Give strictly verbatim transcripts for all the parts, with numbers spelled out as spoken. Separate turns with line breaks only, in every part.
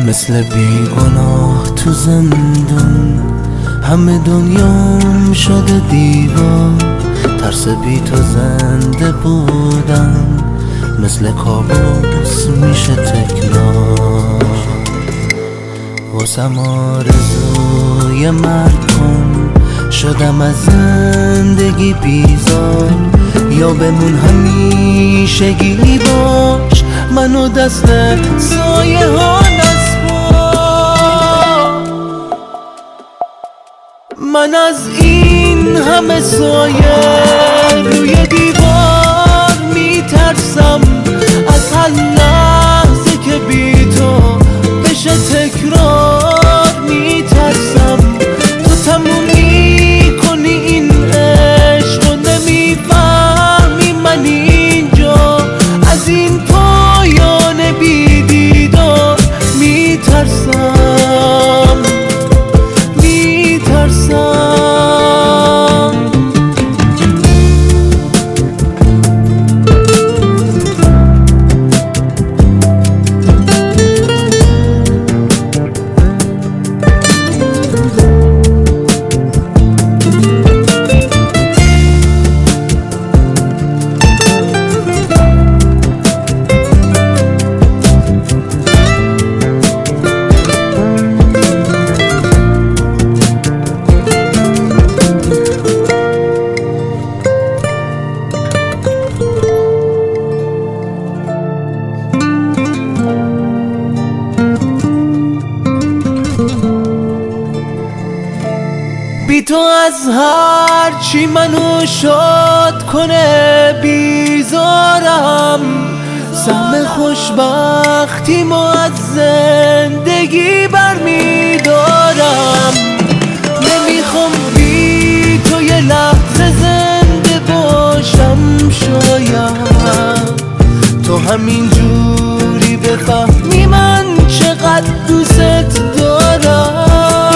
مثل بیگناه تو زندون، همه دنیام شده دیوار. ترس بی تو زنده بودم مثل کابوس میشه تکرار. واسم آرزوی مرگ کن، شدم از زندگی بیزار. یا بمون همیشگی باش، منو دست سایه ها نسپار. من از این همه سایه روی دیوار میترسم، از هر لحظه که بی تو بشه تکرار میترسم. تو تموم میکنی این عشق و نمیفهمی من اینجا، از این پایان بی دیدار میترسم میترسم. بی تو از هر چی منو شاد کنه بیزارم. سهم خوشبختیمو از زندگی برمیدارم. نمیخوام بی تو یه لحظه زنده باشم. شاید تو همین جوری بفهمی من چقدر دوست دارم.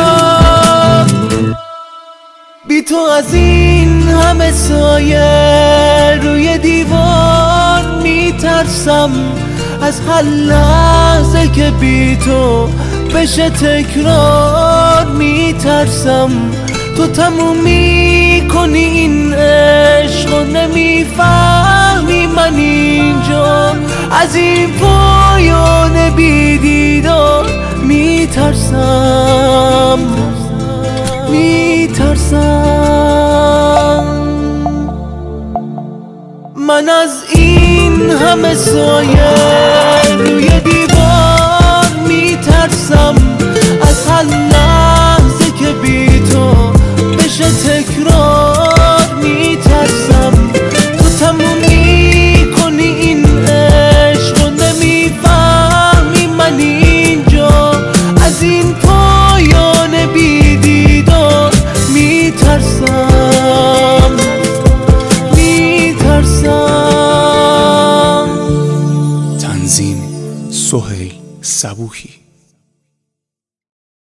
بی تو از این همه سایه روی دیوار میترسم، از هر لحظه که بی تو بشه تکرار میترسم. تو تموم میکنی این عشق و نمیفهمی من اینجا، از این پایان بی دیدار میترسم میترسم. من از این همه سایه روی دیوار میترسم، از هر لحظه که بی تو بشه تکرار میترسم. تو تموم میکنی این عشق و نمیفهمی من اینجا، از این پایان بی دیدار میترسم میترسم.
تنظیم سهیل صبوحی.